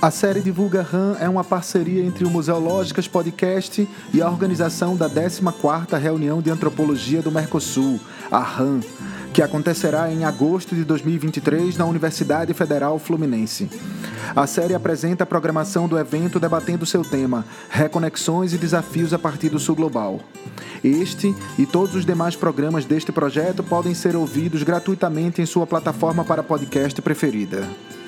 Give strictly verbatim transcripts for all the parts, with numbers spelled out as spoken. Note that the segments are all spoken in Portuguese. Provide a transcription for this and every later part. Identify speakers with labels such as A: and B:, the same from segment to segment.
A: A série Divulga RAM é uma parceria entre o Museológicas Podcast e a organização da décima quarta Reunião de Antropologia do Mercosul, a RAM, que acontecerá em agosto de dois mil e vinte e três na Universidade Federal Fluminense. A série apresenta a programação do evento debatendo seu tema, Reconexões e Desafios a partir do Sul Global. Este e todos os demais programas deste projeto podem ser ouvidos gratuitamente em sua plataforma para podcast preferida.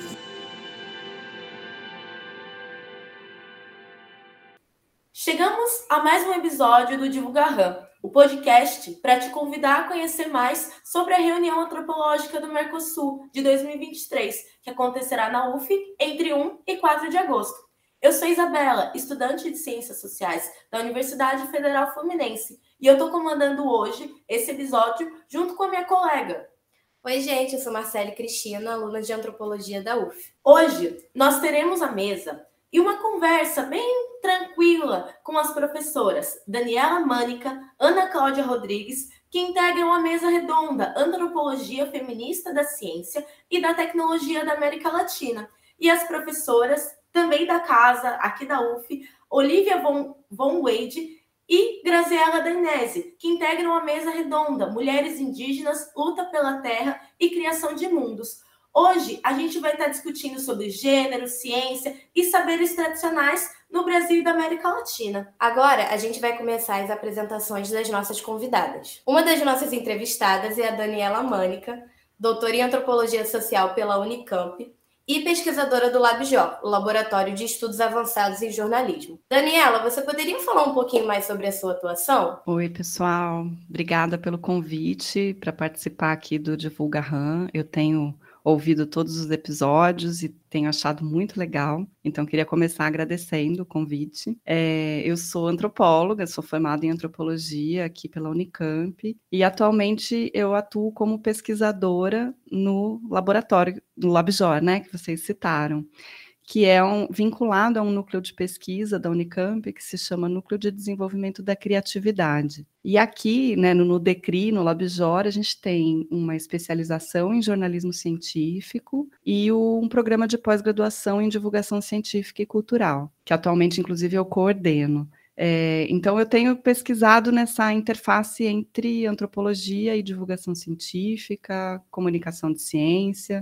B: Chegamos a mais um episódio do Divulga RAM, o podcast para te convidar a conhecer mais sobre a reunião antropológica do Mercosul de dois mil e vinte e três, que acontecerá na U F entre um e quatro de agosto. Eu sou Isabela, estudante de Ciências Sociais da Universidade Federal Fluminense, e eu estou comandando hoje esse episódio junto com a minha colega.
C: Oi, gente, eu sou Marcele Cristina, aluna de Antropologia da U F.
B: Hoje nós teremos a mesa e uma conversa bem tranquila com as professoras Daniela Mânica, Ana Cláudia Rodrigues, que integram a mesa redonda Antropologia Feminista da Ciência e da Tecnologia da América Latina, e as professoras também da casa, aqui da U F, Olivia von, von Wade e Graziela Dainese, que integram a mesa redonda Mulheres Indígenas, Luta pela Terra e Criação de Mundos. Hoje, a gente vai estar discutindo sobre gênero, ciência e saberes tradicionais no Brasil e da América Latina.
C: Agora, a gente vai começar as apresentações das nossas convidadas. Uma das nossas entrevistadas é a Daniela Mânica, doutora em Antropologia Social pela Unicamp e pesquisadora do LabJor, o Laboratório de Estudos Avançados em Jornalismo. Daniela, você poderia falar um pouquinho mais sobre a sua atuação?
D: Oi, pessoal. Obrigada pelo convite para participar aqui do Divulga RAM. Eu tenho ouvido todos os episódios e tenho achado muito legal, então queria começar agradecendo o convite. É, eu sou antropóloga, sou formada em antropologia aqui pela Unicamp e atualmente eu atuo como pesquisadora no laboratório, no LabJor, né, que vocês citaram, que é um, vinculado a um núcleo de pesquisa da Unicamp que se chama Núcleo de Desenvolvimento da Criatividade. E aqui, né, no NUDECRI, no LabJor, a gente tem uma especialização em jornalismo científico e um programa de pós-graduação em divulgação científica e cultural, que atualmente, inclusive, eu coordeno. É, então, eu tenho pesquisado nessa interface entre antropologia e divulgação científica, comunicação de ciência.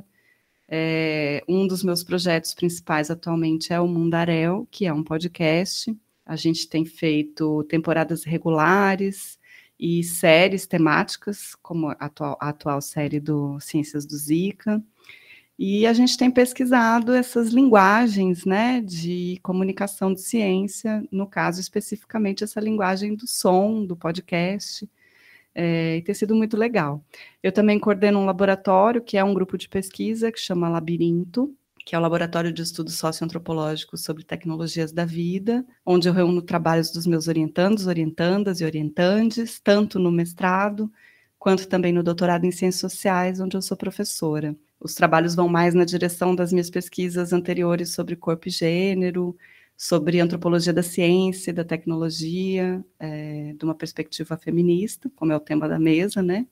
D: É, um dos meus projetos principais atualmente é o Mundaréu, que é um podcast. A gente tem feito temporadas regulares e séries temáticas, como a atual, a atual série do Ciências do Zika. E a gente tem pesquisado essas linguagens, né, de comunicação de ciência, no caso especificamente essa linguagem do som, do podcast. É, e tem sido muito legal. Eu também coordeno um laboratório, que é um grupo de pesquisa, que chama Labirinto, que é o Laboratório de Estudos Socioantropológicos sobre Tecnologias da Vida, onde eu reúno trabalhos dos meus orientandos, orientandas e orientandes, tanto no mestrado, quanto também no doutorado em Ciências Sociais, onde eu sou professora. Os trabalhos vão mais na direção das minhas pesquisas anteriores sobre corpo e gênero, sobre antropologia da ciência e da tecnologia, é, de uma perspectiva feminista, como é o tema da mesa, né?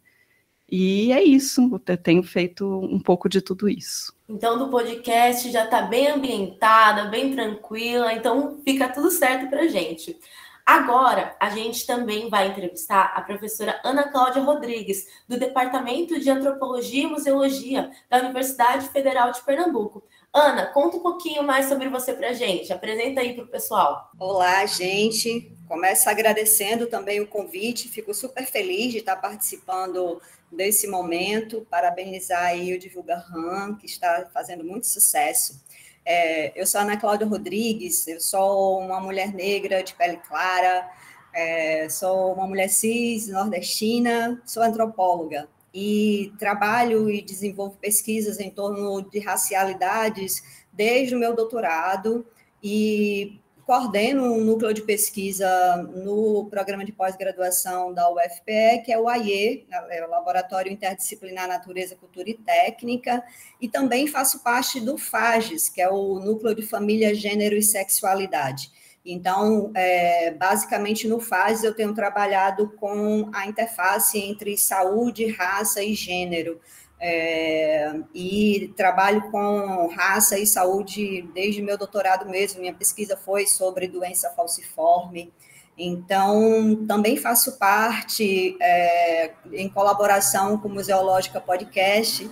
D: E é isso, eu tenho feito um pouco de tudo isso.
B: Então, do podcast já está bem ambientada, bem tranquila, então fica tudo certo para a gente. Agora, a gente também vai entrevistar a professora Ana Cláudia Rodrigues, do Departamento de Antropologia e Museologia da Universidade Federal de Pernambuco. Ana, conta um pouquinho mais sobre você para a gente, apresenta aí para o pessoal.
E: Olá, gente. Começo agradecendo também o convite, fico super feliz de estar participando desse momento, parabenizar aí o Divulga RAM, que está fazendo muito sucesso. É, eu sou Ana Cláudia Rodrigues, eu sou uma mulher negra de pele clara, é, sou uma mulher cis, nordestina, sou antropóloga e trabalho e desenvolvo pesquisas em torno de racialidades desde o meu doutorado e coordeno um núcleo de pesquisa no programa de pós-graduação da U F P E, que é o A I E, é o Laboratório Interdisciplinar Natureza, Cultura e Técnica, e também faço parte do FAGES, que é o Núcleo de Família, Gênero e Sexualidade. Então, é, basicamente, no FASES eu tenho trabalhado com a interface entre saúde, raça e gênero. É, e trabalho com raça e saúde desde meu doutorado mesmo. Minha pesquisa foi sobre doença falciforme. Então, também faço parte, é, em colaboração com o Museológica Podcast,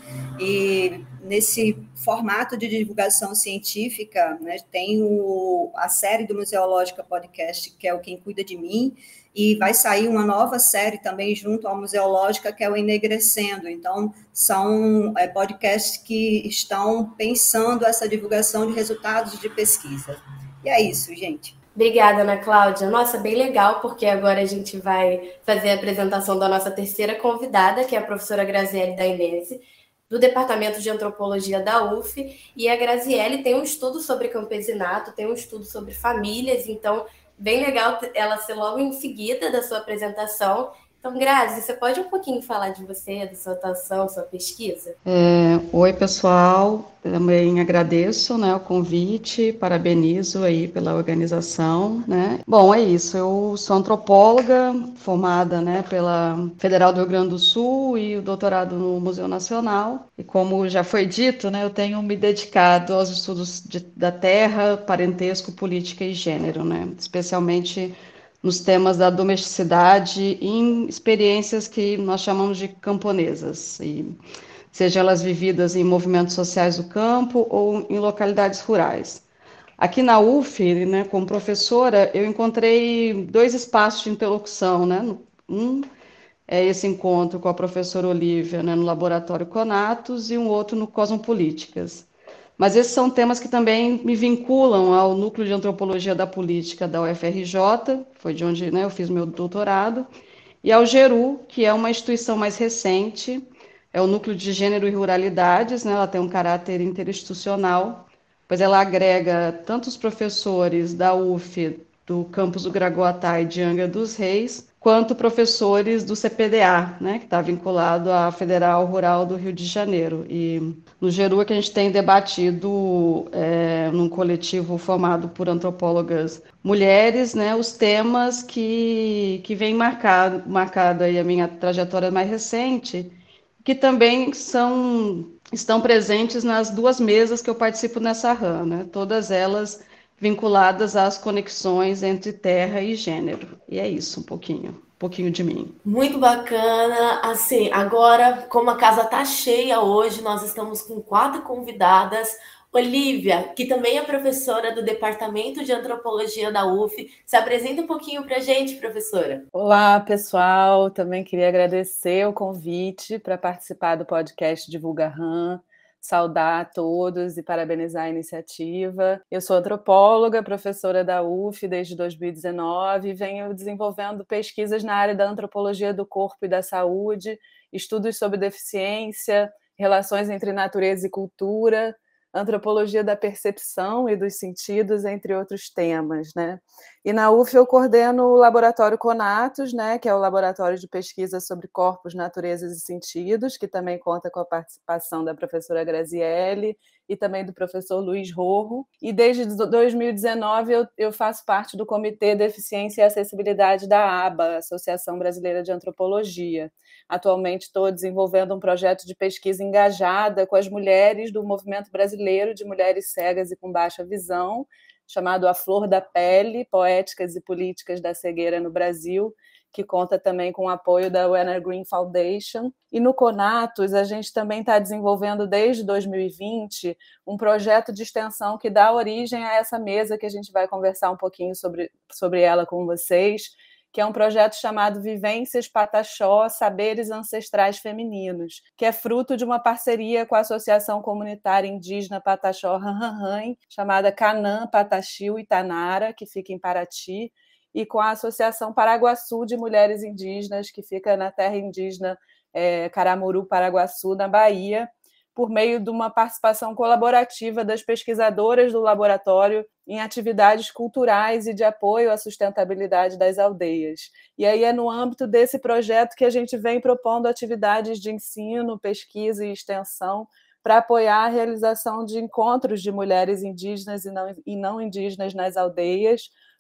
E: e nesse formato de divulgação científica, né, tem o, a série do Museológica Podcast, que é o Quem Cuida de Mim, e vai sair uma nova série também junto ao Museológica, que é o Enegrecendo. Então, são é, podcasts que estão pensando essa divulgação de resultados de pesquisa. E é isso, gente.
C: Obrigada, Ana Cláudia. Nossa, bem legal, porque agora a gente vai fazer a apresentação da nossa terceira convidada, que é a professora Graziele Dainese, do Departamento de Antropologia da U F, e a Graziele tem um estudo sobre campesinato, tem um estudo sobre famílias, então bem legal ela ser logo em seguida da sua apresentação. Então, Grazi, você pode um pouquinho falar de você, da sua atuação, sua pesquisa?
D: É, oi, pessoal. Também agradeço, né, o convite, parabenizo aí pela organização, né. Bom, é isso, eu sou antropóloga, formada, né, pela Federal do Rio Grande do Sul e o doutorado no Museu Nacional. E como já foi dito, né, eu tenho me dedicado aos estudos de, da terra, parentesco, política e gênero, né, especialmente nos temas da domesticidade em experiências que nós chamamos de camponesas, e, seja elas vividas em movimentos sociais do campo ou em localidades rurais. Aqui na U F, né, como professora, eu encontrei dois espaços de interlocução, né? Um é esse encontro com a professora Olívia, né, no Laboratório Conatus, e um outro no Cosmopolíticas. Mas esses são temas que também me vinculam ao Núcleo de Antropologia da Política da U F R J, foi de onde, né, eu fiz meu doutorado, e ao GERU, que é uma instituição mais recente, é o Núcleo de Gênero e Ruralidades, né, ela tem um caráter interinstitucional, pois ela agrega tanto os professores da U F, do campus do Gragoatá e de Angra dos Reis, quanto professores do C P D A, né, que está vinculado à Federal Rural do Rio de Janeiro. E no GERU é que a gente tem debatido, é, num coletivo formado por antropólogas mulheres, né, os temas que, que vêm marcado, marcado aí a minha trajetória mais recente, que também são, estão presentes nas duas mesas que eu participo nessa RAM, né, todas elas vinculadas às conexões entre terra e gênero. E é isso, um pouquinho, um pouquinho de mim.
B: Muito bacana. Assim, agora, como a casa tá cheia hoje, nós estamos com quatro convidadas. Olívia, que também é professora do Departamento de Antropologia da U F. Se apresenta um pouquinho para a gente, professora.
F: Olá, pessoal. Também queria agradecer o convite para participar do podcast Divulga RAM. Saudar a todos e parabenizar a iniciativa. Eu sou antropóloga, professora da U F desde dois mil e dezenove e venho desenvolvendo pesquisas na área da antropologia do corpo e da saúde, estudos sobre deficiência, relações entre natureza e cultura, antropologia da percepção e dos sentidos, entre outros temas, né? E na U F eu coordeno o Laboratório Conatus, né, que é o laboratório de pesquisa sobre corpos, naturezas e sentidos, que também conta com a participação da professora Graziele e também do professor Luiz Rorro. E desde dois mil e dezenove eu, eu faço parte do Comitê Deficiência e Acessibilidade da A B A, Associação Brasileira de Antropologia. Atualmente estou desenvolvendo um projeto de pesquisa engajada com as mulheres do Movimento Brasileiro de Mulheres Cegas e com Baixa Visão, chamado A Flor da Pele, Poéticas e Políticas da Cegueira no Brasil, que conta também com o apoio da Werner Green Foundation. E no Conatus, a gente também está desenvolvendo, desde dois mil e vinte, um projeto de extensão que dá origem a essa mesa que a gente vai conversar um pouquinho sobre, sobre ela com vocês, que é um projeto chamado Vivências Pataxó, Saberes Ancestrais Femininos, que é fruto de uma parceria com a Associação Comunitária Indígena Pataxó Ranranran, chamada Canã Pataxiu Itanara, que fica em Paraty, e com a Associação Paraguaçu de Mulheres Indígenas, que fica na terra indígena é, Caramuru, Paraguaçu, na Bahia, por meio de uma participação colaborativa das pesquisadoras do laboratório em atividades culturais e de apoio à sustentabilidade das aldeias. E aí é no âmbito desse projeto que a gente vem propondo atividades de ensino, pesquisa e extensão para apoiar a realização de encontros de mulheres indígenas e não, e não indígenas nas aldeias,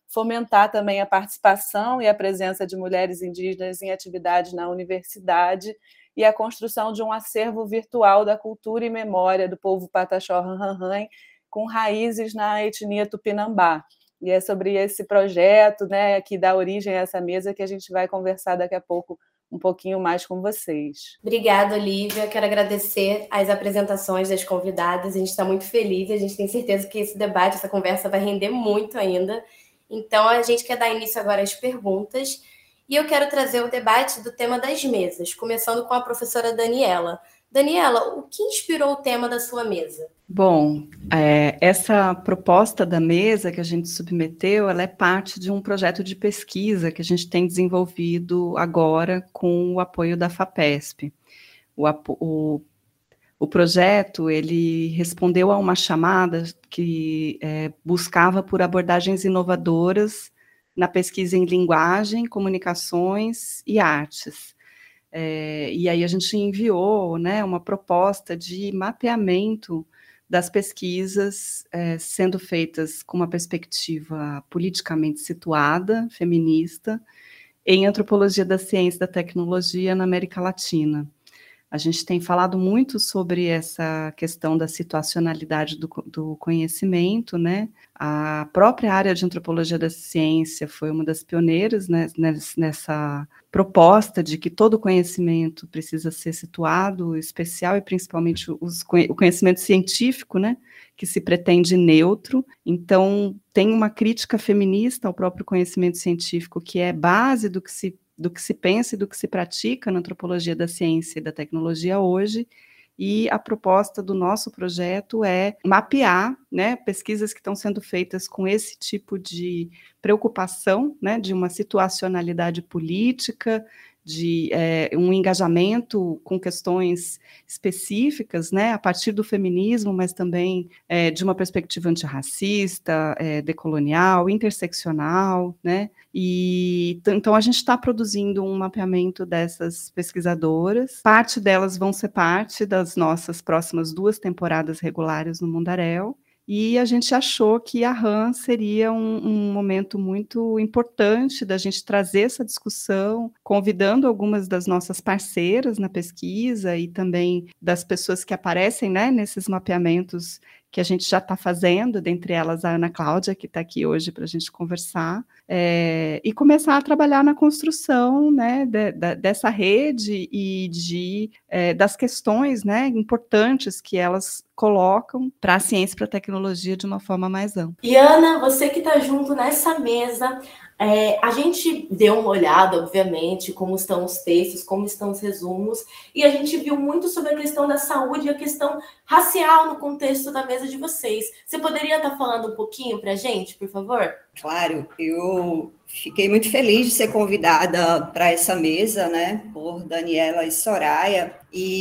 F: fomentar também a participação e a presença de mulheres indígenas em atividades na universidade e a construção de um acervo virtual da cultura e memória do povo Pataxó Rãrãrãe, com raízes na etnia Tupinambá. E é sobre esse projeto, né, que dá origem a essa mesa que a gente vai conversar daqui a pouco um pouquinho mais com vocês.
C: Obrigada, Olivia. Quero agradecer as apresentações das convidadas. A gente está muito feliz e a gente tem certeza que esse debate, essa conversa vai render muito ainda. Então, a gente quer dar início agora às perguntas. E eu quero trazer o debate do tema das mesas, começando com a professora Daniela. Daniela, o que inspirou o tema da sua mesa?
D: Bom, é, essa proposta da mesa que a gente submeteu, ela é parte de um projeto de pesquisa que a gente tem desenvolvido agora com o apoio da FAPESP. O, o, o projeto, ele respondeu a uma chamada que é, buscava por abordagens inovadoras na pesquisa em linguagem, comunicações e artes. É, e aí a gente enviou, né, uma proposta de mapeamento das pesquisas é, sendo feitas com uma perspectiva politicamente situada, feminista, em antropologia da ciência e da tecnologia na América Latina. A gente tem falado muito sobre essa questão da situacionalidade do, do conhecimento, né? A própria área de antropologia da ciência foi uma das pioneiras, né, nessa proposta de que todo conhecimento precisa ser situado, especial e principalmente os, o conhecimento científico, né, que se pretende neutro. Então, tem uma crítica feminista ao próprio conhecimento científico, que é base do que se do que se pensa e do que se pratica na antropologia da ciência e da tecnologia hoje, e a proposta do nosso projeto é mapear, né, pesquisas que estão sendo feitas com esse tipo de preocupação, né, de uma situacionalidade política, de é, um engajamento com questões específicas, né, a partir do feminismo, mas também é, de uma perspectiva antirracista, é, decolonial, interseccional, né, e então a gente está produzindo um mapeamento dessas pesquisadoras, parte delas vão ser parte das nossas próximas duas temporadas regulares no Mundaréu, e a gente achou que a RAM seria um, um momento muito importante da gente trazer essa discussão, convidando algumas das nossas parceiras na pesquisa e também das pessoas que aparecem, né, nesses mapeamentos que a gente já está fazendo, dentre elas a Ana Cláudia, que está aqui hoje para a gente conversar, é, e começar a trabalhar na construção, né, de, de, dessa rede e de, é, das questões, né, importantes que elas colocam para a ciência e para a tecnologia de uma forma mais ampla.
B: E Ana, você que está junto nessa mesa, é, a gente deu uma olhada, obviamente, como estão os textos, como estão os resumos, e a gente viu muito sobre a questão da saúde e a questão racial no contexto da mesa de vocês. Você poderia estar falando um pouquinho para a gente, por favor?
E: Claro, eu fiquei muito feliz de ser convidada para essa mesa, né, por Daniela e Soraya,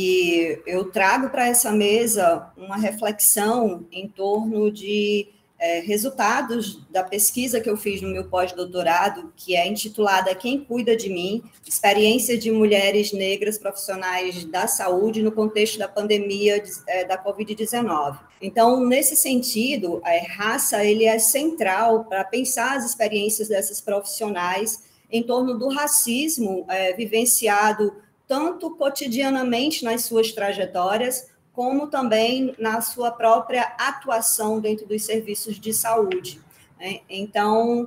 E: e eu trago para essa mesa uma reflexão em torno de é, resultados da pesquisa que eu fiz no meu pós-doutorado, que é intitulada Quem Cuida de Mim? Experiência de mulheres negras profissionais da saúde no contexto da pandemia de, é, da covid dezenove. Então, nesse sentido, a raça ele é central para pensar as experiências dessas profissionais em torno do racismo é, vivenciado tanto cotidianamente nas suas trajetórias, como também na sua própria atuação dentro dos serviços de saúde. Então,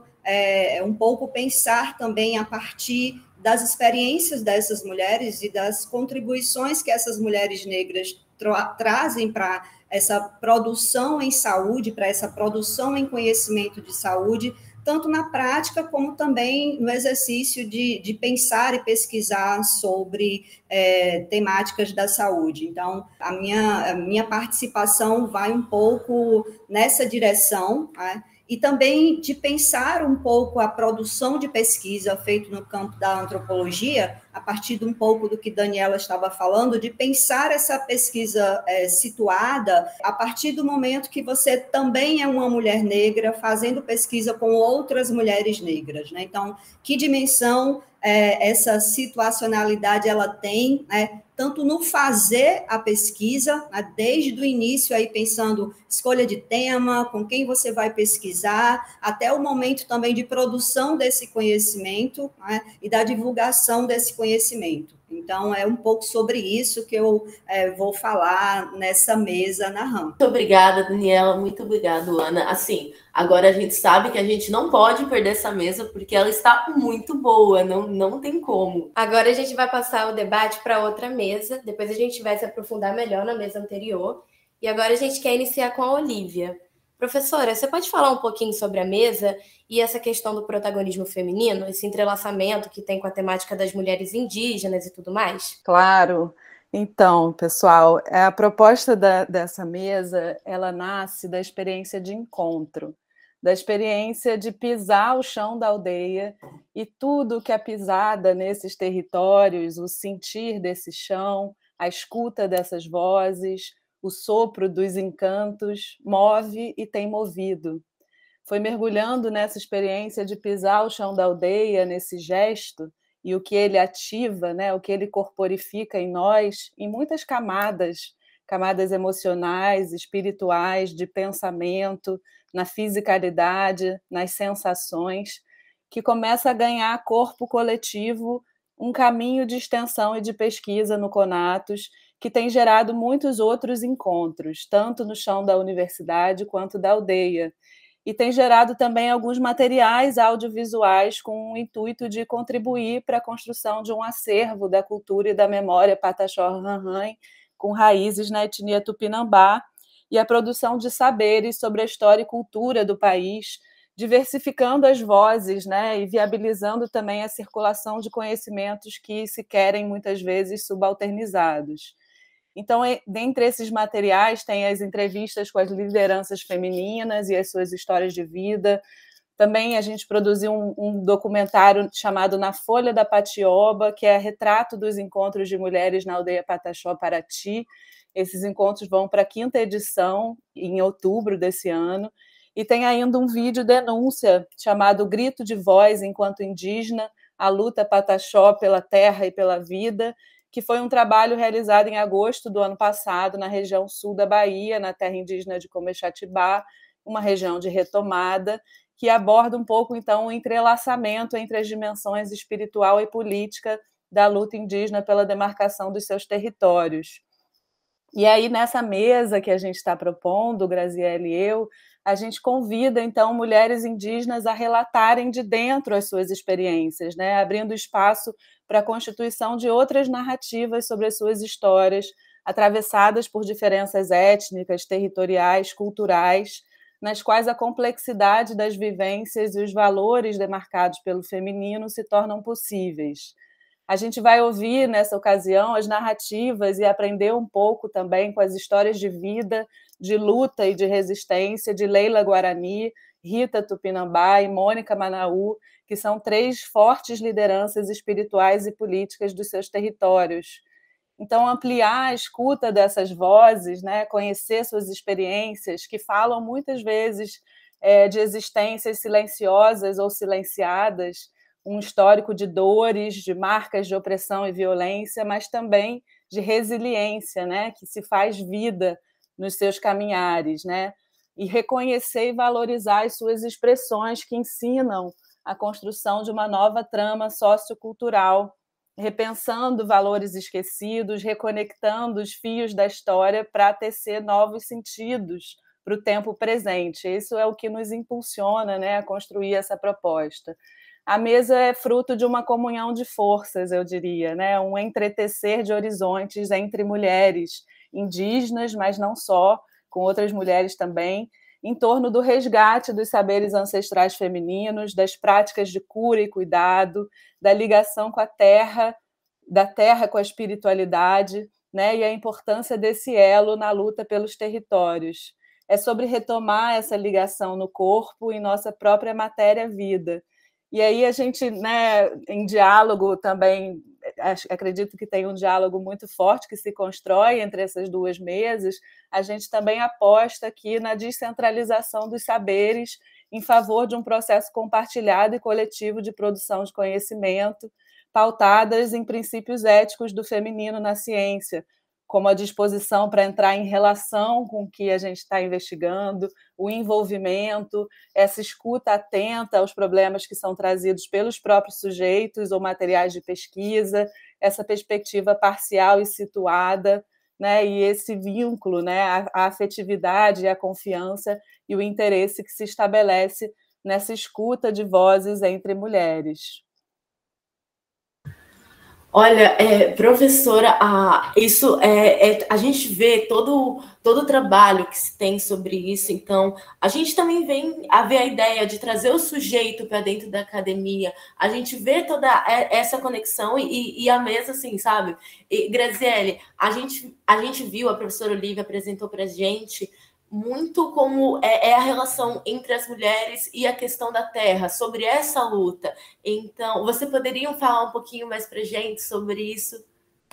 E: é um pouco pensar também a partir das experiências dessas mulheres e das contribuições que essas mulheres negras tra- trazem para essa produção em saúde, para essa produção em conhecimento de saúde, tanto na prática como também no exercício de, de pensar e pesquisar sobre é, temáticas da saúde. Então, a minha, a minha participação vai um pouco nessa direção, né? E também de pensar um pouco a produção de pesquisa feita no campo da antropologia a partir de um pouco do que Daniela estava falando, de pensar essa pesquisa é, situada a partir do momento que você também é uma mulher negra fazendo pesquisa com outras mulheres negras, né? Então, que dimensão é, essa situacionalidade ela tem, né? Tanto no fazer a pesquisa, né, desde o início, aí pensando escolha de tema, com quem você vai pesquisar, até o momento também de produção desse conhecimento, né, e da divulgação desse conhecimento. Então, é um pouco sobre isso que eu é, vou falar nessa mesa na RAM.
B: Muito obrigada, Daniela. Muito obrigada, Ana. Assim, agora a gente sabe que a gente não pode perder essa mesa, porque ela está muito boa, não, não tem como.
C: Agora a gente vai passar o debate para outra mesa, depois a gente vai se aprofundar melhor na mesa anterior. E agora a gente quer iniciar com a Olivia. Professora, você pode falar um pouquinho sobre a mesa e essa questão do protagonismo feminino, esse entrelaçamento que tem com a temática das mulheres indígenas e tudo mais?
F: Claro. Então, pessoal, a proposta da, dessa mesa, ela nasce da experiência de encontro, da experiência de pisar o chão da aldeia e tudo que é pisada nesses territórios, o sentir desse chão, a escuta dessas vozes, o sopro dos encantos, move e tem movido. Foi mergulhando nessa experiência de pisar o chão da aldeia, nesse gesto, e o que ele ativa, né, o que ele corporifica em nós, em muitas camadas, camadas emocionais, espirituais, de pensamento, na fisicalidade, nas sensações, que começa a ganhar corpo coletivo, um caminho de extensão e de pesquisa no CONATUS, que tem gerado muitos outros encontros, tanto no chão da universidade quanto da aldeia. E tem gerado também alguns materiais audiovisuais com o intuito de contribuir para a construção de um acervo da cultura e da memória Pataxó-Rarrãe, com raízes na etnia Tupinambá, e a produção de saberes sobre a história e cultura do país, diversificando as vozes, né, e viabilizando também a circulação de conhecimentos que se querem muitas vezes subalternizados. Então, dentre esses materiais, tem as entrevistas com as lideranças femininas e as suas histórias de vida. Também a gente produziu um, um documentário chamado Na Folha da Patioba, que é retrato dos encontros de mulheres na aldeia Pataxó Paraty. Esses encontros vão para a quinta edição, em outubro desse ano. E tem ainda um vídeo denúncia chamado Grito de Voz Enquanto Indígena, a luta Pataxó pela terra e pela vida, que foi um trabalho realizado em agosto do ano passado na região sul da Bahia, na terra indígena de Comexatibá, uma região de retomada, que aborda um pouco, então, o entrelaçamento entre as dimensões espiritual e política da luta indígena pela demarcação dos seus territórios. E aí, nessa mesa que a gente está propondo, Graziele e eu, a gente convida, então, mulheres indígenas a relatarem de dentro as suas experiências, né? Abrindo espaço para a constituição de outras narrativas sobre as suas histórias, atravessadas por diferenças étnicas, territoriais, culturais, nas quais a complexidade das vivências e os valores demarcados pelo feminino se tornam possíveis. A gente vai ouvir, nessa ocasião, as narrativas e aprender um pouco também com as histórias de vida, de luta e de resistência de Leila Guarani, Rita Tupinambá e Mônica Manaú, que são três fortes lideranças espirituais e políticas dos seus territórios. Então, ampliar a escuta dessas vozes, né, conhecer suas experiências, que falam muitas vezes é, de existências silenciosas ou silenciadas, um histórico de dores, de marcas de opressão e violência, mas também de resiliência, né, que se faz vida nos seus caminhares, né, e reconhecer e valorizar as suas expressões que ensinam a construção de uma nova trama sociocultural, repensando valores esquecidos, reconectando os fios da história para tecer novos sentidos para o tempo presente. Isso é o que nos impulsiona, né, a construir essa proposta. A mesa é fruto de uma comunhão de forças, eu diria, né, um entretecer de horizontes entre mulheres indígenas, mas não só, com outras mulheres também, em torno do resgate dos saberes ancestrais femininos, das práticas de cura e cuidado, da ligação com a terra, da terra com a espiritualidade, né, e a importância desse elo na luta pelos territórios. É sobre retomar essa ligação no corpo e nossa própria matéria-vida. E aí a gente, né, em diálogo também acredito que tem um diálogo muito forte que se constrói entre essas duas mesas, a gente também aposta aqui na descentralização dos saberes em favor de um processo compartilhado e coletivo de produção de conhecimento, pautadas em princípios éticos do feminino na ciência, como a disposição para entrar em relação com o que a gente está investigando, o envolvimento, essa escuta atenta aos problemas que são trazidos pelos próprios sujeitos ou materiais de pesquisa, essa perspectiva parcial e situada, né, e esse vínculo, né, a, a afetividade, a confiança e o interesse que se estabelece nessa escuta de vozes entre mulheres.
B: Olha, é, professora, a, isso é, é, a gente vê todo, todo o trabalho que se tem sobre isso, então a gente também vem a ver a ideia de trazer o sujeito para dentro da academia, a gente vê toda essa conexão e, e a mesa, assim, sabe? E, Graziele, a gente, a gente viu, a professora Olivia apresentou para a gente muito como é, é a relação entre as mulheres e a questão da terra, sobre essa luta. Então, você poderia falar um pouquinho mais para a gente sobre isso?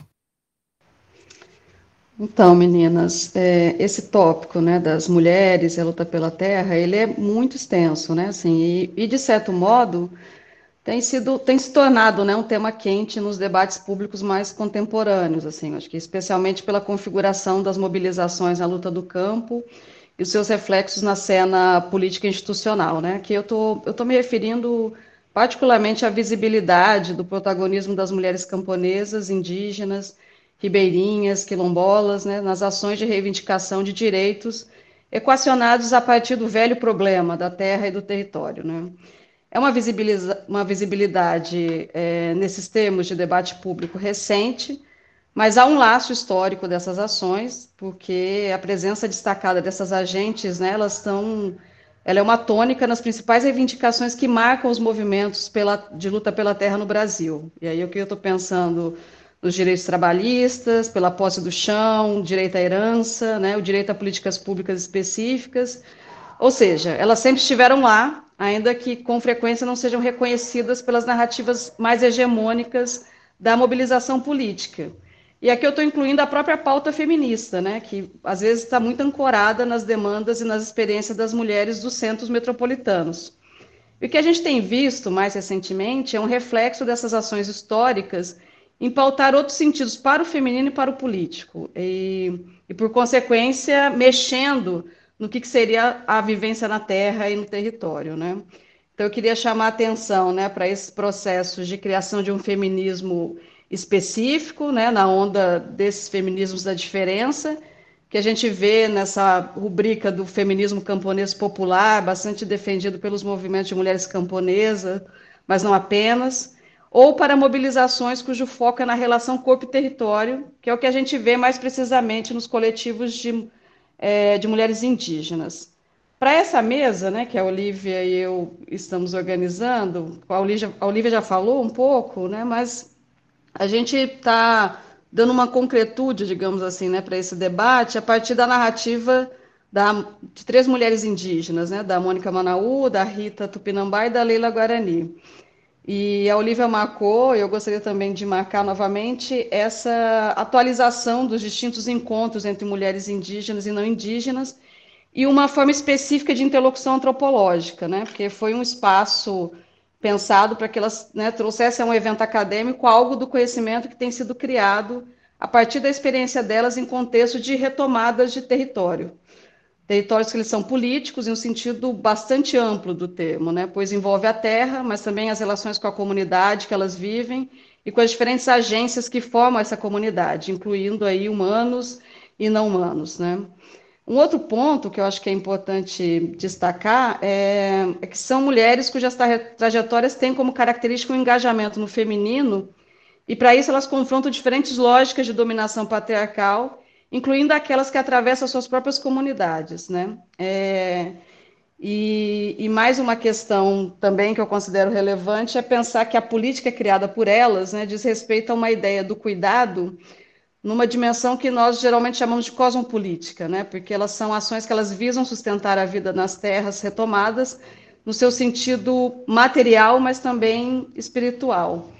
D: Então, meninas, é, esse tópico, né, das mulheres, a luta pela terra, ele é muito extenso, né, assim, e, e de certo modo tem sido, tem se tornado, né, um tema quente nos debates públicos mais contemporâneos, assim, acho que especialmente pela configuração das mobilizações na luta do campo e os seus reflexos na cena política institucional, né, que eu tô, eu tô me referindo particularmente à visibilidade do protagonismo das mulheres camponesas, indígenas, ribeirinhas, quilombolas, né, nas ações de reivindicação de direitos equacionados a partir do velho problema da terra e do território, né. É uma, visibiliza, uma visibilidade é, nesses termos de debate público recente, mas há um laço histórico dessas ações, porque a presença destacada dessas agentes, né, elas estão, ela é uma tônica nas principais reivindicações que marcam os movimentos pela, de luta pela terra no Brasil. E aí o que eu estou pensando nos direitos trabalhistas, pela posse do chão, direito à herança, né, o direito a políticas públicas específicas, ou seja, elas sempre estiveram lá, ainda que com frequência não sejam reconhecidas pelas narrativas mais hegemônicas da mobilização política. E aqui eu estou incluindo a própria pauta feminista, né, que às vezes está muito ancorada nas demandas e nas experiências das mulheres dos centros metropolitanos. E o que a gente tem visto mais recentemente é um reflexo dessas ações históricas em pautar outros sentidos para o feminino e para o político, e, e por consequência, mexendo no que, que seria a vivência na terra e no território, né? Então, eu queria chamar a atenção, né, para esses processos de criação de um feminismo específico, né, na onda desses feminismos da diferença, que a gente vê nessa rubrica do feminismo camponês popular, bastante defendido pelos movimentos de mulheres camponesas, mas não apenas, ou para mobilizações cujo foco é na relação corpo e território, que é o que a gente vê mais precisamente nos coletivos de, é, de mulheres indígenas. Para essa mesa, né, que a Olivia e eu estamos organizando, a Olivia, a Olivia já falou um pouco, né, mas a gente está dando uma concretude, digamos assim, né, para esse debate, a partir da narrativa da, de três mulheres indígenas, né, da Mônica Manaú, da Rita Tupinambá e da Leila Guarani. E a Olivia marcou, eu gostaria também de marcar novamente, essa atualização dos distintos encontros entre mulheres indígenas e não indígenas, e uma forma específica de interlocução antropológica, né, porque foi um espaço pensado para que elas, né, trouxessem a um evento acadêmico algo do conhecimento que tem sido criado a partir da experiência delas em contexto de retomadas de território. Territórios que eles são políticos em um sentido bastante amplo do termo, né, pois envolve a terra, mas também as relações com a comunidade que elas vivem e com as diferentes agências que formam essa comunidade, incluindo aí humanos e não humanos, né. Um outro ponto que eu acho que é importante destacar é, é que são mulheres cujas trajetórias têm como característica o engajamento no feminino, e para isso elas confrontam diferentes lógicas de dominação patriarcal, incluindo aquelas que atravessam suas próprias comunidades, né? É, e, e mais uma questão também que eu considero relevante é pensar que a política criada por elas, né, diz respeito a uma ideia do cuidado numa dimensão que nós geralmente chamamos de cosmopolítica, né? Porque elas são ações que elas visam sustentar a vida nas terras retomadas, no seu sentido material, mas também espiritual.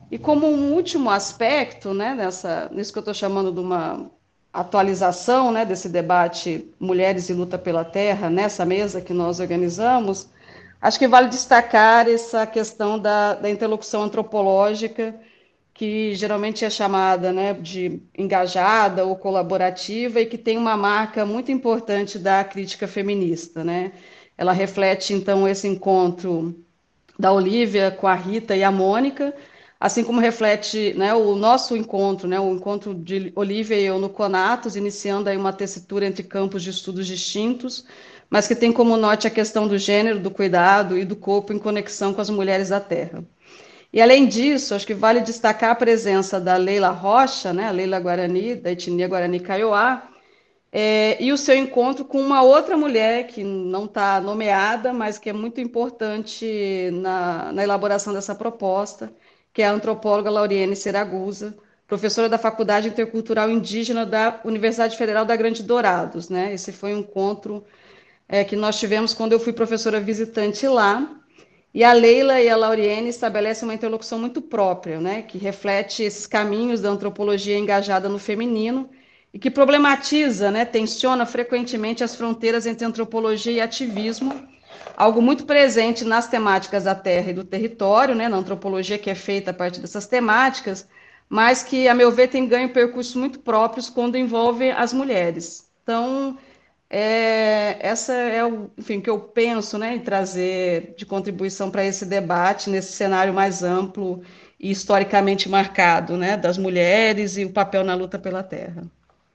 D: E como um último aspecto, né, nessa, nisso que eu estou chamando de uma atualização, né, desse debate Mulheres e Luta pela Terra, nessa mesa que nós organizamos, acho que vale destacar essa questão da, da interlocução antropológica, que geralmente é chamada, né, de engajada ou colaborativa e que tem uma marca muito importante da crítica feminista, né? Ela reflete, então, esse encontro da Olivia com a Rita e a Mônica, assim como reflete, né, o nosso encontro, né, o encontro de Olivia e eu no Conatos, iniciando aí uma tessitura entre campos de estudos distintos, mas que tem como norte a questão do gênero, do cuidado e do corpo em conexão com as mulheres da Terra. E, além disso, acho que vale destacar a presença da Leila Rocha, né, a Leila Guarani, da etnia Guarani Kaiowá, é, e o seu encontro com uma outra mulher que não está nomeada, mas que é muito importante na, na elaboração dessa proposta, que é a antropóloga Lauriene Seragusa, professora da Faculdade Intercultural Indígena da Universidade Federal da Grande Dourados, né? Esse foi um encontro é, que nós tivemos quando eu fui professora visitante lá. E a Leila e a Lauriene estabelecem uma interlocução muito própria, né, que reflete esses caminhos da antropologia engajada no feminino e que problematiza, né, tensiona frequentemente as fronteiras entre antropologia e ativismo, algo muito presente nas temáticas da terra e do território, né, na antropologia que é feita a partir dessas temáticas, mas que, a meu ver, tem ganho percursos muito próprios quando envolve as mulheres. Então, é, essa é o, enfim, que eu penso, né, em trazer de contribuição para esse debate, nesse cenário mais amplo e historicamente marcado, né, das mulheres e o papel na luta pela terra.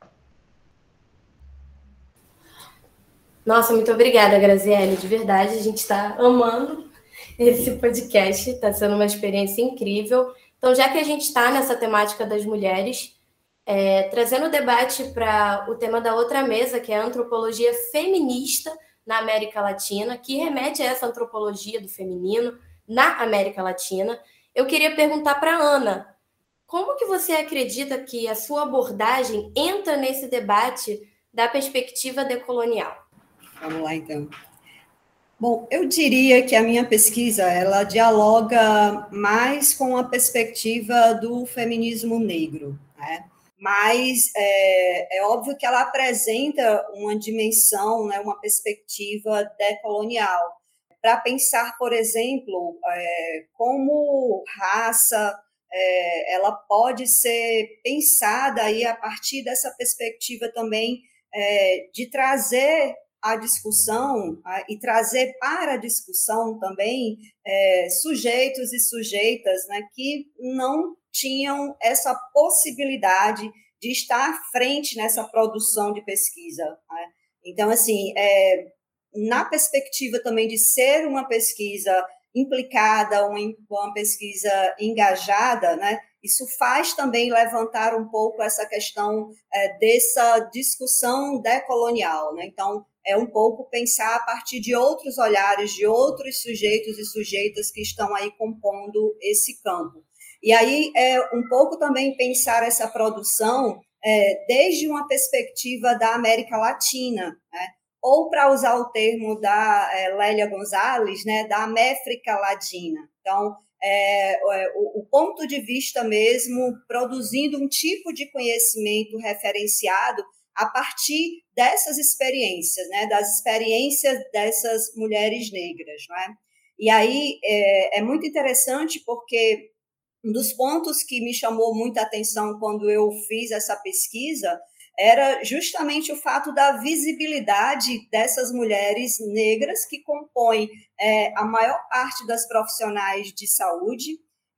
C: Nossa, muito obrigada, Graziele, de verdade, a gente está amando esse podcast, está sendo uma experiência incrível. Então, já que a gente está nessa temática das mulheres, É, trazendo o debate para o tema da outra mesa, que é a antropologia feminista na América Latina, que remete a essa antropologia do feminino na América Latina, eu queria perguntar para a Ana, como que você acredita que a sua abordagem entra nesse debate da perspectiva decolonial?
E: Vamos lá, então. Bom, eu diria que a minha pesquisa, ela dialoga mais com a perspectiva do feminismo negro, né? Mas é, é óbvio que ela apresenta uma dimensão, né, uma perspectiva decolonial, para pensar, por exemplo, é, como raça é, ela pode ser pensada aí a partir dessa perspectiva também é, de trazer a discussão a, e trazer para a discussão também é, sujeitos e sujeitas, né, que não tinham essa possibilidade de estar à frente nessa produção de pesquisa, né? Então, assim, é, na perspectiva também de ser uma pesquisa implicada, uma, uma pesquisa engajada, né, isso faz também levantar um pouco essa questão é, dessa discussão decolonial, né? Então, é um pouco pensar a partir de outros olhares, de outros sujeitos e sujeitas que estão aí compondo esse campo. E aí, é um pouco também pensar essa produção é, desde uma perspectiva da América Latina, né? Ou, para usar o termo da é, Lélia Gonzalez, né, da Améfrica Latina. Então, é, o, o ponto de vista mesmo, produzindo um tipo de conhecimento referenciado a partir dessas experiências, né, das experiências dessas mulheres negras, não é? E aí, é, é muito interessante porque um dos pontos que me chamou muita atenção quando eu fiz essa pesquisa era justamente o fato da visibilidade dessas mulheres negras que compõem é, a maior parte das profissionais de saúde.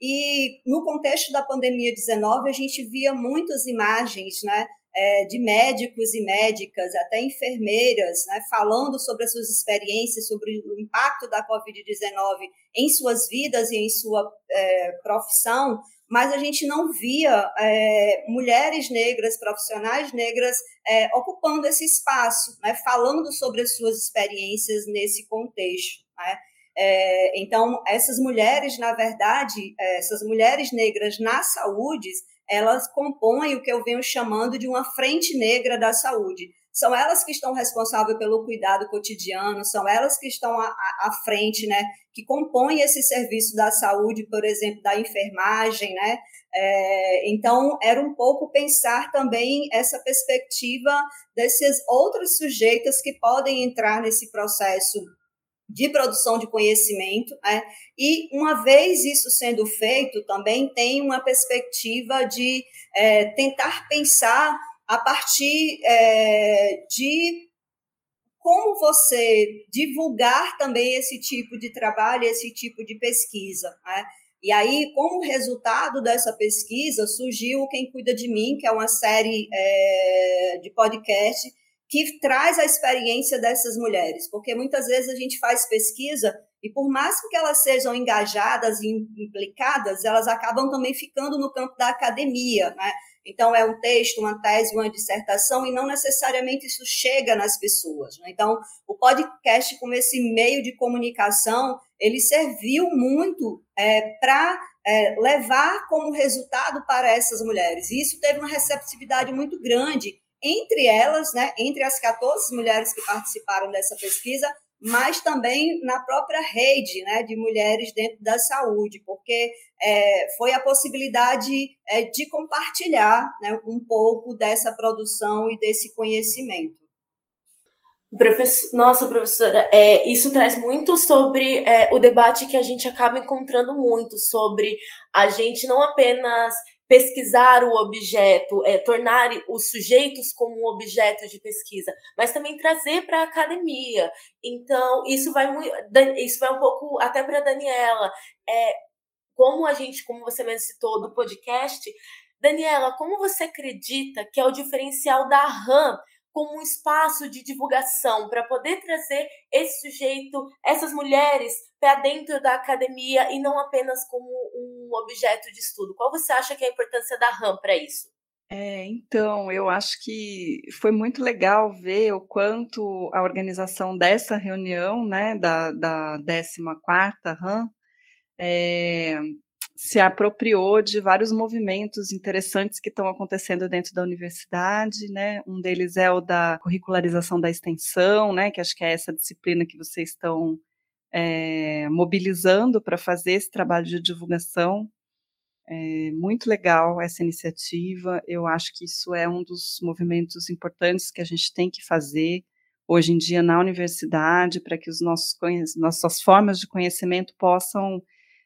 E: E no contexto da pandemia dezenove, a gente via muitas imagens, né, é, de médicos e médicas, até enfermeiras, né, falando sobre as suas experiências, sobre o impacto da covid dezenove em suas vidas e em sua é, profissão, mas a gente não via é, mulheres negras, profissionais negras, é, ocupando esse espaço, né, falando sobre as suas experiências nesse contexto, né? É, então, essas mulheres, na verdade, essas mulheres negras na saúde, elas compõem o que eu venho chamando de uma frente negra da saúde. São elas que estão responsáveis pelo cuidado cotidiano, são elas que estão à, à frente, né, que compõem esse serviço da saúde, por exemplo, da enfermagem, né? É, então, era um pouco pensar também essa perspectiva desses outros sujeitos que podem entrar nesse processo de produção de conhecimento, né? E uma vez isso sendo feito, também tem uma perspectiva de é, tentar pensar a partir é, de como você divulgar também esse tipo de trabalho, esse tipo de pesquisa, né? E aí, como resultado dessa pesquisa, surgiu o Quem Cuida de Mim, que é uma série é, de podcast que traz a experiência dessas mulheres, porque muitas vezes a gente faz pesquisa e por mais que elas sejam engajadas e implicadas, elas acabam também ficando no campo da academia, né? Então, é um texto, uma tese, uma dissertação, e não necessariamente isso chega nas pessoas, né? Então, o podcast, como esse meio de comunicação, ele serviu muito é, para é, levar como resultado para essas mulheres. E isso teve uma receptividade muito grande entre elas, né, entre as quatorze mulheres que participaram dessa pesquisa, mas também na própria rede, né, de mulheres dentro da saúde, porque é, foi a possibilidade é, de compartilhar, né, um pouco dessa produção e desse conhecimento.
B: Professor, nossa, professora, é, isso traz muito sobre é, o debate que a gente acaba encontrando muito, sobre a gente não apenas pesquisar o objeto, é, tornar os sujeitos como um objeto de pesquisa, mas também trazer para a academia. Então, isso vai, muito, isso vai um pouco até para a Daniela. É, como a gente, como você mesmo citou, do podcast, Daniela, como você acredita que é o diferencial da RAM como um espaço de divulgação para poder trazer esse sujeito, essas mulheres, para dentro da academia e não apenas como um objeto de estudo? Qual você acha que é a importância da RAM para isso?
D: É, então, eu acho que foi muito legal ver o quanto a organização dessa reunião, né, da, da décima quarta RAM, é, se apropriou de vários movimentos interessantes que estão acontecendo dentro da universidade, né? Um deles é o da curricularização da extensão, né? Que acho que é essa disciplina que vocês estão é, mobilizando para fazer esse trabalho de divulgação. É muito legal essa iniciativa. Eu acho que isso é um dos movimentos importantes que a gente tem que fazer hoje em dia na universidade, para que os nossos nossas formas de conhecimento possam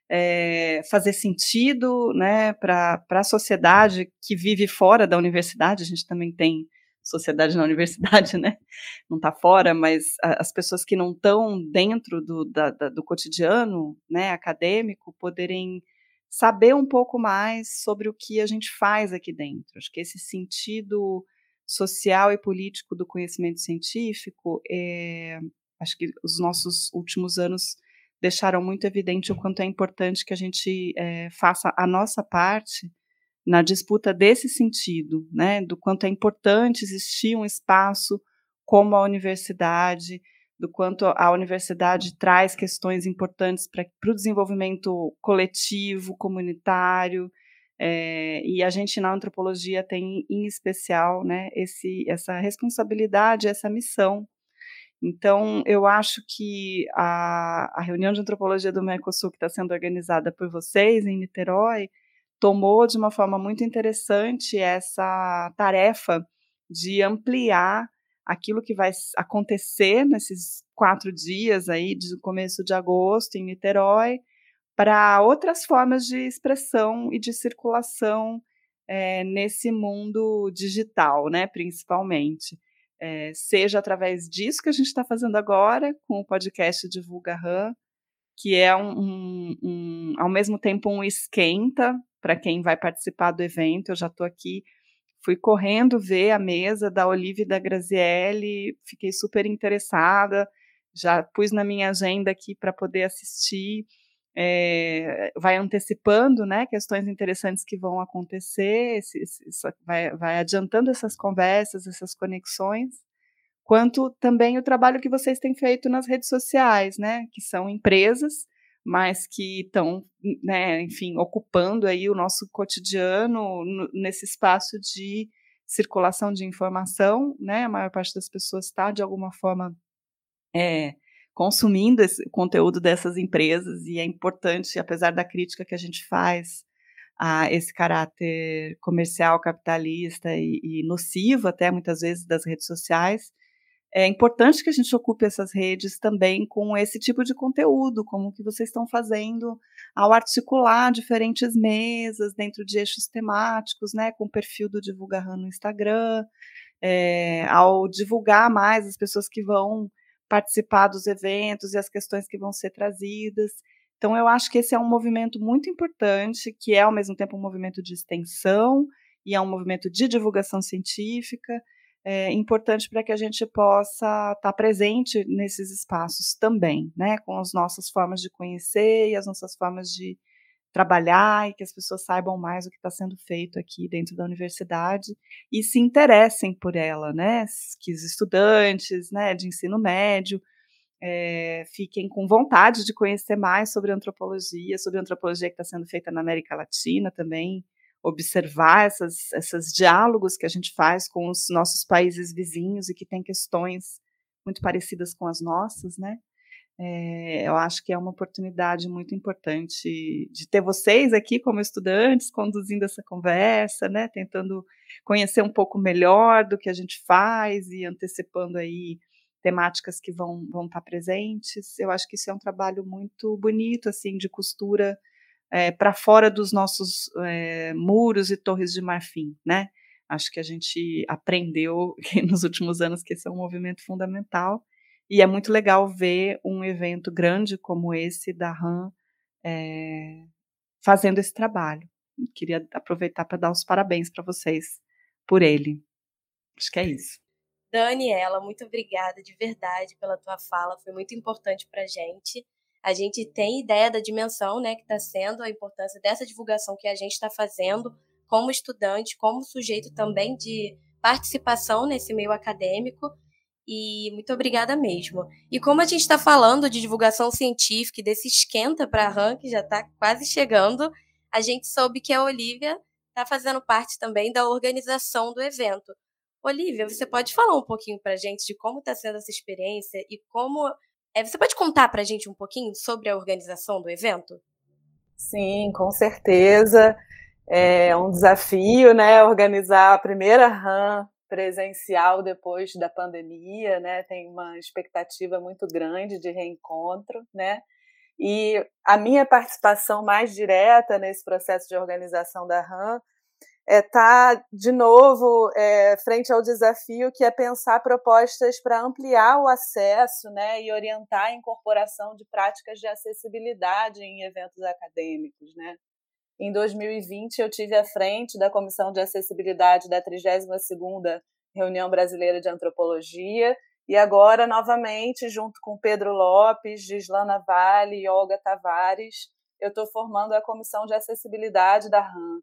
D: É, fazer sentido, né, para a sociedade que vive fora da universidade. A gente também tem sociedade na universidade, né, não está fora, mas a, as pessoas que não estão dentro do, da, da, do cotidiano, né, acadêmico, poderem saber um pouco mais sobre o que a gente faz aqui dentro. Acho que esse sentido social e político do conhecimento científico, é, acho que os nossos últimos anos deixaram muito evidente o quanto é importante que a gente é, faça a nossa parte na disputa desse sentido, né, do quanto é importante existir um espaço como a universidade, do quanto a universidade traz questões importantes para o desenvolvimento coletivo, comunitário, é, e a gente na antropologia tem, em especial, né, esse, essa responsabilidade, essa missão. Então, eu acho que a, a reunião de antropologia do Mercosul, que está sendo organizada por vocês em Niterói, tomou de uma forma muito interessante essa tarefa de ampliar aquilo que vai acontecer nesses quatro dias aí, de começo de agosto, em Niterói, para outras formas de expressão e de circulação é, nesse mundo digital, né, principalmente. É, seja através disso que a gente está fazendo agora, com o podcast Divulga RAM, que é um, um, um, ao mesmo tempo um esquenta para quem vai participar do evento. Eu já estou aqui, fui correndo ver a mesa da Olivia e da Graziele, fiquei super interessada, já pus na minha agenda aqui para poder assistir. É, vai antecipando, né, questões interessantes que vão acontecer, esse, esse, vai, vai adiantando essas conversas, essas conexões, quanto também o trabalho que vocês têm feito nas redes sociais, né, que são empresas, mas que estão, né, enfim, ocupando aí o nosso cotidiano no, nesse espaço de circulação de informação, né? A maior parte das pessoas está, de alguma forma, é, consumindo esse conteúdo dessas empresas, e é importante, apesar da crítica que a gente faz a esse caráter comercial, capitalista e, e nocivo até muitas vezes das redes sociais, é importante que a gente ocupe essas redes também com esse tipo de conteúdo, como que vocês estão fazendo ao articular diferentes mesas dentro de eixos temáticos, né, com o perfil do Divulga Rã no Instagram, é, ao divulgar mais as pessoas que vão participar dos eventos e as questões que vão ser trazidas. Então, eu acho que esse é um movimento muito importante, que é, ao mesmo tempo, um movimento de extensão e é um movimento de divulgação científica, é importante para que a gente possa estar presente nesses espaços também, né, com as nossas formas de conhecer e as nossas formas de trabalhar, e que as pessoas saibam mais o que está sendo feito aqui dentro da universidade e se interessem por ela, né, que os estudantes, né, de ensino médio é, fiquem com vontade de conhecer mais sobre antropologia, sobre a antropologia que está sendo feita na América Latina também, observar essas, esses diálogos que a gente faz com os nossos países vizinhos e que têm questões muito parecidas com as nossas, né? É, eu acho que é uma oportunidade muito importante de ter vocês aqui como estudantes conduzindo essa conversa, né? Tentando conhecer um pouco melhor do que a gente faz e antecipando aí temáticas que vão, vão estar presentes. Eu acho que isso é um trabalho muito bonito, assim, de costura É, para fora dos nossos é, muros e torres de marfim, né? Acho que a gente aprendeu que, nos últimos anos, que esse é um movimento fundamental, e é muito legal ver um evento grande como esse da Rã é, fazendo esse trabalho. Queria aproveitar para dar os parabéns para vocês por ele. Acho que é isso.
C: Daniela, muito obrigada de verdade pela tua fala, foi muito importante para a gente. A gente tem ideia da dimensão, né, que está sendo a importância dessa divulgação que a gente está fazendo como estudante, como sujeito também de participação nesse meio acadêmico, e muito obrigada mesmo. E como a gente está falando de divulgação científica e desse esquenta para a Rã, que já está quase chegando, a gente soube que a Olivia está fazendo parte também da organização do evento. Olivia, você pode falar um pouquinho para a gente de como está sendo essa experiência e como... É, você pode contar para a gente um pouquinho sobre a organização do evento?
F: Sim, com certeza. É um desafio, né, organizar a primeira Rã presencial depois da pandemia, né? Tem uma expectativa muito grande de reencontro, né? E a minha participação mais direta nesse processo de organização da Rã está, é, de novo, é, frente ao desafio que é pensar propostas para ampliar o acesso, né, e orientar a incorporação de práticas de acessibilidade em eventos acadêmicos, né. Em dois mil e vinte, eu tive à frente da Comissão de Acessibilidade da trigésima segunda Reunião Brasileira de Antropologia, e agora, novamente, junto com Pedro Lopes, Gislana Vale e Olga Tavares, eu estou formando a Comissão de Acessibilidade da Rã.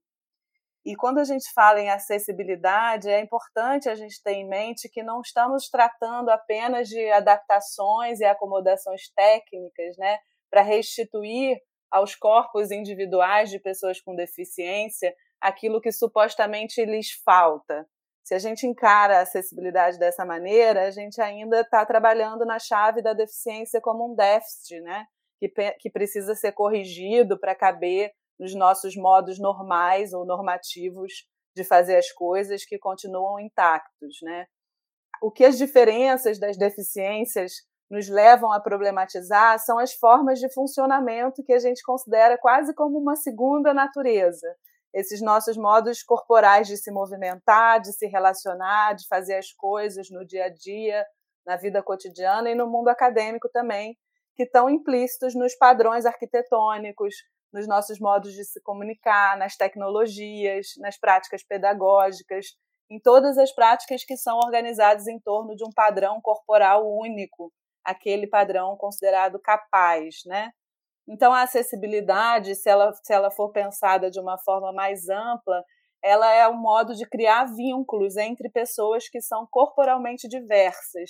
F: E quando a gente fala em acessibilidade, é importante a gente ter em mente que não estamos tratando apenas de adaptações e acomodações técnicas, né, para restituir aos corpos individuais de pessoas com deficiência aquilo que supostamente lhes falta. Se a gente encara a acessibilidade dessa maneira, a gente ainda está trabalhando na chave da deficiência como um déficit, né, que, que precisa ser corrigido para caber nos nossos modos normais ou normativos de fazer as coisas, que continuam intactos, né? O que as diferenças das deficiências nos levam a problematizar são as formas de funcionamento que a gente considera quase como uma segunda natureza. Esses nossos modos corporais de se movimentar, de se relacionar, de fazer as coisas no dia a dia, na vida cotidiana e no mundo acadêmico também, que estão implícitos nos padrões arquitetônicos, nos nossos modos de se comunicar, nas tecnologias, nas práticas pedagógicas, em todas as práticas que são organizadas em torno de um padrão corporal único, aquele padrão considerado capaz, né? Então, a acessibilidade, se ela, se ela for pensada de uma forma mais ampla, ela é um modo de criar vínculos entre pessoas que são corporalmente diversas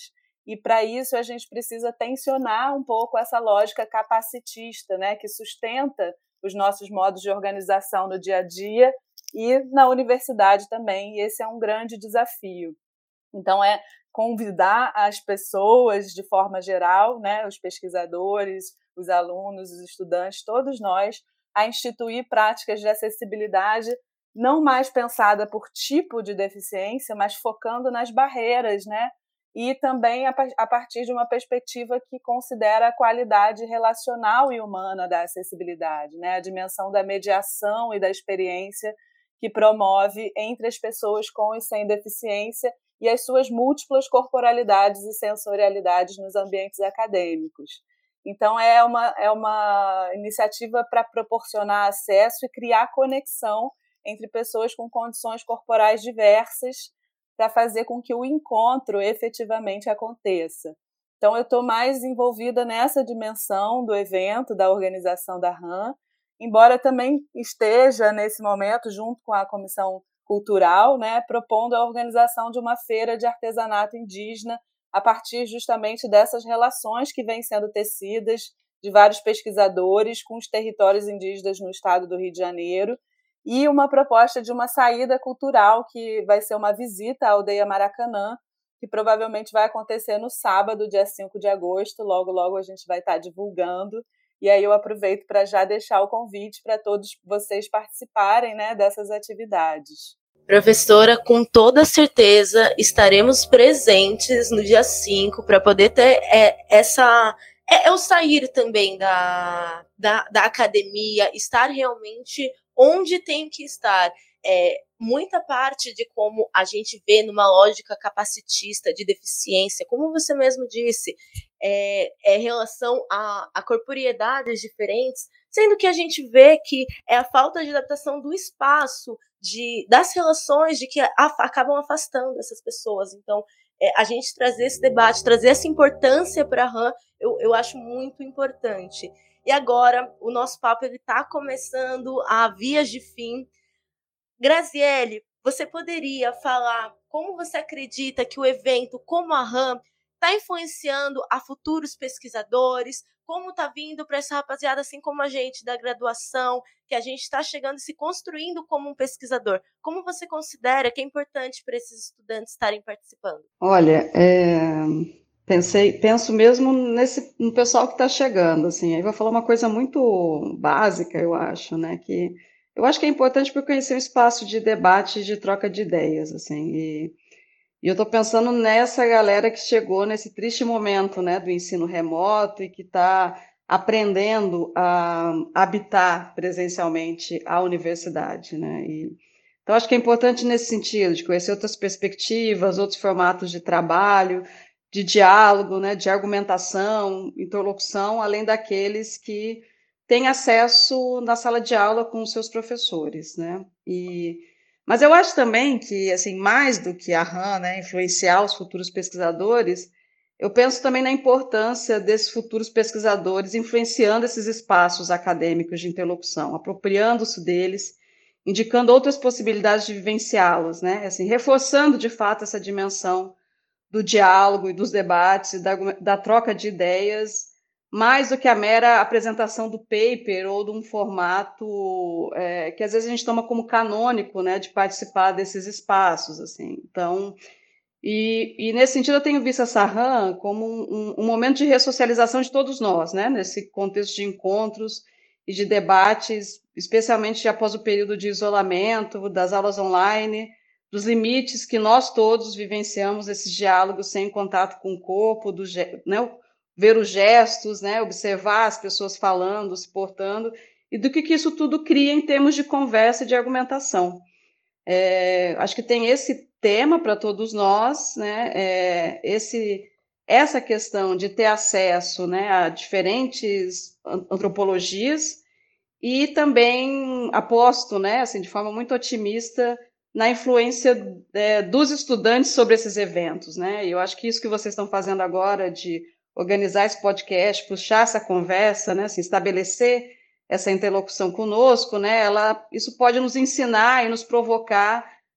F: e para isso a gente precisa tensionar um pouco essa lógica capacitista, né, que sustenta os nossos modos de organização no dia a dia e na universidade também, e esse é um grande desafio. Então, é convidar as pessoas de forma geral, né, os pesquisadores, os alunos, os estudantes, todos nós, a instituir práticas de acessibilidade não mais pensada por tipo de deficiência, mas focando nas barreiras, né? E também a partir de uma perspectiva que considera a qualidade relacional e humana da acessibilidade, né? A dimensão da mediação e da experiência que promove entre as pessoas com e sem deficiência e as suas múltiplas corporalidades e sensorialidades nos ambientes acadêmicos. Então, é uma, é uma iniciativa para proporcionar acesso e criar conexão entre pessoas com condições corporais diversas para fazer com que o encontro efetivamente aconteça. Então, eu estou mais envolvida nessa dimensão do evento, da organização da RAM, embora também esteja, nesse momento, junto com a Comissão Cultural, né, propondo a organização de uma feira de artesanato indígena a partir justamente dessas relações que vêm sendo tecidas de vários pesquisadores com os territórios indígenas no estado do Rio de Janeiro, e uma proposta de uma saída cultural que vai ser uma visita à aldeia Maracanã, que provavelmente vai acontecer no sábado, dia cinco de agosto, logo, logo a gente vai estar divulgando, e aí eu aproveito para já deixar o convite para todos vocês participarem, né, dessas atividades.
B: Professora, com toda certeza estaremos presentes no dia cinco para poder ter é, essa... É, é o sair também da, da, da academia, estar realmente onde tem que estar. É, muita parte de como a gente vê numa lógica capacitista de deficiência, como você mesmo disse, é, é relação a, a corporeidades diferentes, sendo que a gente vê que é a falta de adaptação do espaço, de, das relações, de que a, acabam afastando essas pessoas. Então, é, a gente trazer esse debate, trazer essa importância para a RAM, eu, eu acho muito importante. E agora, o nosso papo está começando a vias de fim. Graziele, você poderia falar como você acredita que o evento, como a RAM, está influenciando a futuros pesquisadores, como está vindo para essa rapaziada, assim como a gente da graduação, que a gente está chegando e se construindo como um pesquisador. Como você considera que é importante para esses estudantes estarem participando?
D: Olha, é... Pensei, penso mesmo nesse, no pessoal que está chegando, assim, aí vou falar uma coisa muito básica, eu acho, né, que eu acho que é importante para conhecer um espaço de debate e de troca de ideias, assim, e, e eu estou pensando nessa galera que chegou nesse triste momento, né, do ensino remoto e que está aprendendo a habitar presencialmente a universidade, né, e, então acho que é importante nesse sentido, de conhecer outras perspectivas, outros formatos de trabalho, de diálogo, né, de argumentação, interlocução, além daqueles que têm acesso na sala de aula com os seus professores, né? E, mas eu acho também que, assim, mais do que a RAM, né, influenciar os futuros pesquisadores, eu penso também na importância desses futuros pesquisadores influenciando esses espaços acadêmicos de interlocução, apropriando-se deles, indicando outras possibilidades de vivenciá-los, né? Assim, reforçando de fato essa dimensão do diálogo e dos debates, da, da troca de ideias, mais do que a mera apresentação do paper ou de um formato é, que às vezes a gente toma como canônico, né, de participar desses espaços, assim. Então, e, e nesse sentido eu tenho visto essa RAM como um, um momento de ressocialização de todos nós, né, nesse contexto de encontros e de debates, especialmente após o período de isolamento, das aulas online, dos limites que nós todos vivenciamos, esses diálogos sem contato com o corpo, do, né, ver os gestos, né, observar as pessoas falando, se portando, e do que, que isso tudo cria em termos de conversa e de argumentação. É, acho que tem esse tema para todos nós, né, é, esse, essa questão de ter acesso, né, a diferentes antropologias, e também aposto, né, assim, de forma muito otimista, na influência é, dos estudantes sobre esses eventos, né? E eu acho que isso que vocês estão fazendo agora, de organizar esse podcast, puxar essa conversa, né? Assim, estabelecer essa interlocução conosco, né? Ela, isso pode nos ensinar e nos provocar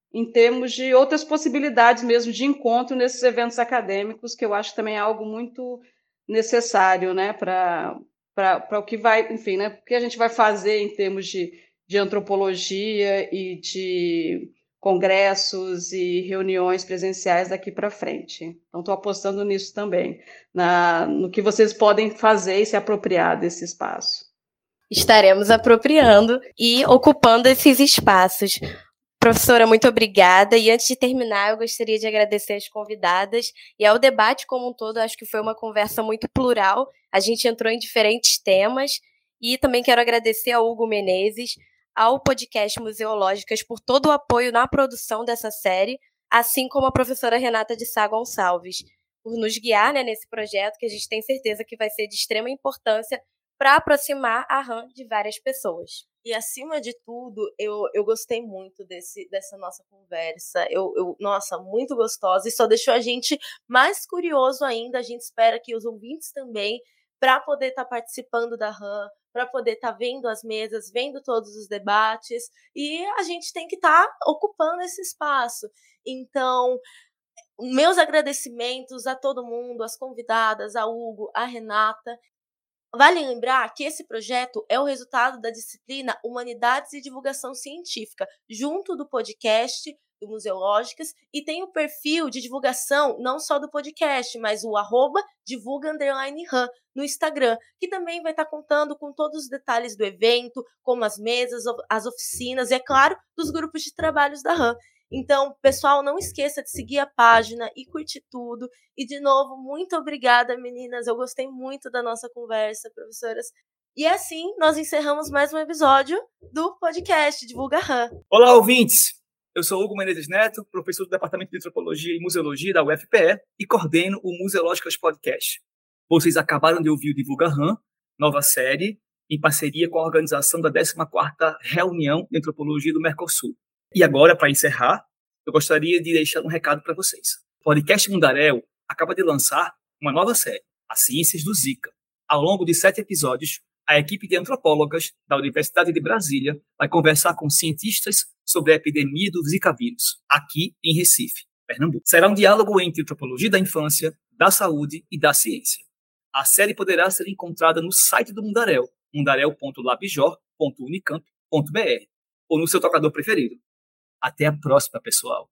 G: em termos de outras possibilidades mesmo de encontro nesses eventos acadêmicos, que eu acho também é algo muito necessário, né, para para o que vai, enfim, né, o que a gente vai fazer em termos de, de antropologia e de congressos e reuniões presenciais daqui para frente. Então, estou apostando nisso também, na, no que vocês podem fazer e se apropriar desse espaço.
C: Estaremos apropriando e ocupando esses espaços. Professora, muito obrigada. E antes de terminar, eu gostaria de agradecer as convidadas e ao debate como um todo. Acho que foi uma conversa muito plural. A gente entrou em diferentes temas. E também quero agradecer ao Hugo Menezes, ao podcast Museológicas, por todo o apoio na produção dessa série, assim como a professora Renata de Sá Gonçalves, por nos guiar, né, nesse projeto que a gente tem certeza que vai ser de extrema importância para aproximar a R A N de várias pessoas.
B: E, acima de tudo, eu, eu gostei muito desse, dessa nossa conversa. Eu, eu, nossa, muito gostosa. E só deixou a gente mais curioso ainda. A gente espera que os ouvintes também, para poder estar tá participando da R A N, para poder estar tá vendo as mesas, vendo todos os debates. E a gente tem que estar tá ocupando esse espaço. Então, meus agradecimentos a todo mundo, as convidadas, a Hugo, a Renata. Vale lembrar que esse projeto é o resultado da disciplina Humanidades e Divulgação Científica, junto do podcast do Museológicas, e tem o perfil de divulgação não só do podcast, mas o arroba divulga underline R A N no Instagram, que também vai estar contando com todos os detalhes do evento, como as mesas, as oficinas e, é claro, dos grupos de trabalhos da R A N. Então, pessoal, não esqueça de seguir a página e curtir tudo. E, de novo, muito obrigada, meninas. Eu gostei muito da nossa conversa, professoras. E assim, nós encerramos mais um episódio do podcast Divulga R A N.
H: Olá, ouvintes! Eu sou Hugo Menezes Neto, professor do Departamento de Antropologia e Museologia da U F P E e coordeno o Museológicas Podcast. Vocês acabaram de ouvir o Divulga R A N, nova série, em parceria com a organização da décima quarta Reunião de Antropologia do Mercosul. E agora, para encerrar, eu gostaria de deixar um recado para vocês. O podcast Mundaréu acaba de lançar uma nova série, As Ciências do Zika. Ao longo de sete episódios, a equipe de antropólogas da Universidade de Brasília vai conversar com cientistas sobre a epidemia do Zika vírus, aqui em Recife, Pernambuco. Será um diálogo entre antropologia da infância, da saúde e da ciência. A série poderá ser encontrada no site do Mundaréu, mundaréu ponto labjor ponto unicamp ponto br, ou no seu tocador preferido. Até a próxima, pessoal.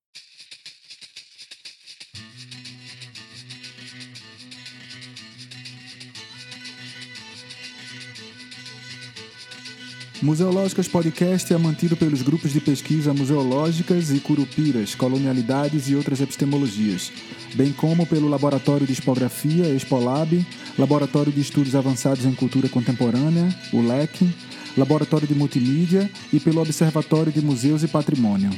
A: Museológicas Podcast é mantido pelos grupos de pesquisa Museológicas e Curupiras, Colonialidades e outras epistemologias, bem como pelo Laboratório de Expografia, Expolab, Laboratório de Estudos Avançados em Cultura Contemporânea, o L E C, Laboratório de Multimídia e pelo Observatório de Museus e Patrimônio.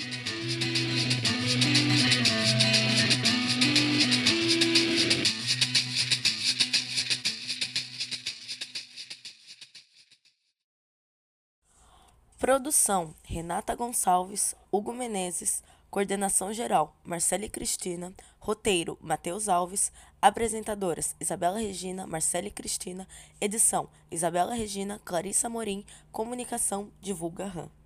B: Produção: Renata Gonçalves, Hugo Menezes. Coordenação geral: Marcele Cristina. Roteiro: Matheus Alves. Apresentadoras: Isabela Regina, Marcele Cristina. Edição: Isabela Regina, Clarissa Morim. Comunicação: Divulga R A N.